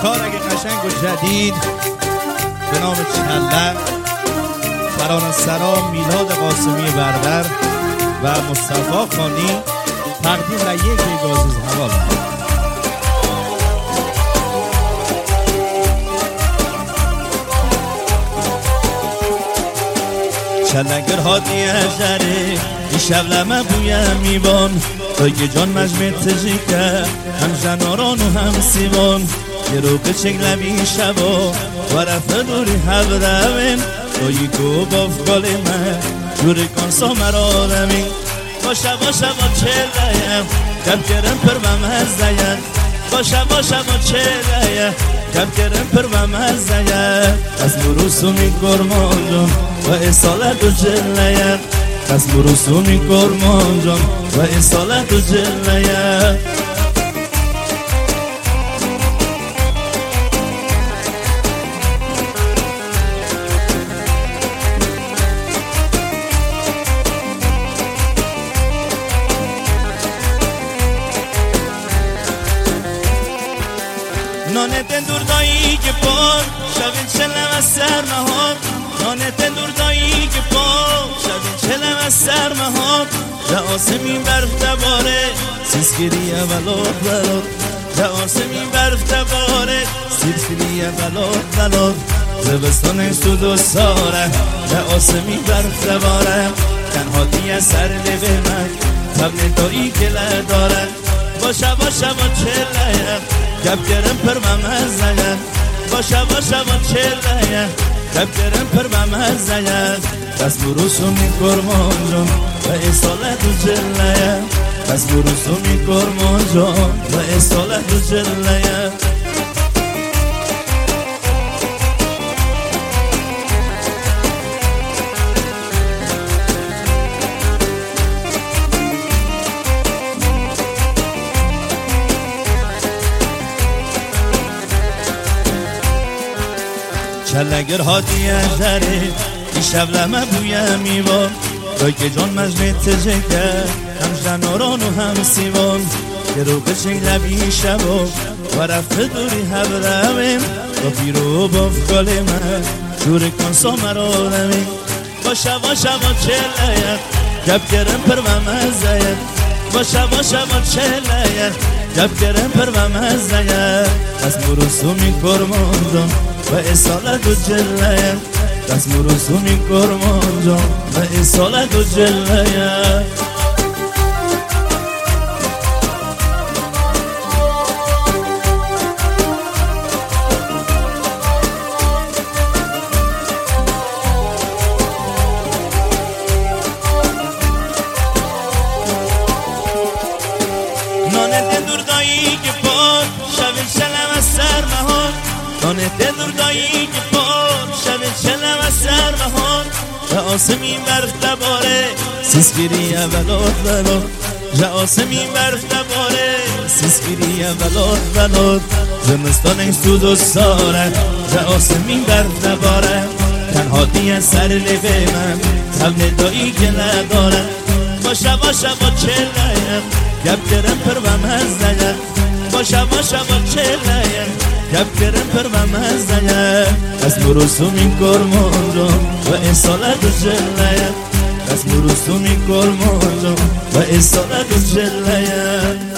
تارک قشنگ و جدید به نام چله فران سرا میلاد قاسمی بربر و مصطفی خانی تقدیم و یک گازیز هوا. چلنگر هادی اجره ای شبلمه بویم میبان توی جان مجمع تجیکه هم جناران و هم سیوان یه رو بچک لبی شبا و رفت دوری حبرمین توی کو باف گالمه جوری کانسا مرا رمین باشه باشه با چلیم کم کرم پر و مزدیم باشه باشه با چلیم کم کرم پر و مزدیم از بروسومی کرمان جان و اصالت و جلیم از بروسومی کرمان جان و اصالت و جلیم نانه دور دایی که پار شبین چلم از سر مهار نانه دور دایی که پار شبین چلم از سر مهار جا آسمین برف تباره سیسگیریه ولاد ولاد جا آسمین برف تباره سیسگیریه ولاد ولاد زبستان این سود و ساره جا آسمین برف تباره تنها دیه سر لبه من تبنه دایی که لداره باشه باشه با چله گب گرم پر و مزدیم باشه باشه با چله گب گرم پر و مزدیم دست بروسومی کرمان جان و اصالت و جله دست بروسومی کرمان جان و اصالت و جله چلنگر هادی اجره ای شبلمه بویم میوان توی که جان مجمع تجکه هم جناران و هم سیوان که رو بچک لبی شبا و رفت دوری حبرمیم با پیرو باف گالمه جور کانسا مرا رمیم باشه باشه با چله گب گرم پر و مزدیم باشه باشه با چله گب گرم پر و مزدیم از بروسومی کرمان جان و اصالت و جله دست بروسومی کرمان جان و اصالت و جله نانه دور دایی که پار شبین شلم از سر مهار نانه دور دایی که پار شبین شلم از سر مهار جا آسمین برف تباره سیسگیریه ولاد ولاد جا آسمین برف تباره سیسگیریه ولاد ولاد زمستان این سود و ساره جا آسمین برف تباره تنها دیه سر لبه من تبنه دایی که نداره باشه باشه با چله گب گرم پر و مزدیم باشه باشه با چله گب گرم پر و مزدیم از بروسومی کرمان جان و اصالت و جله از بروسومی کرمان جان و اصالت و جله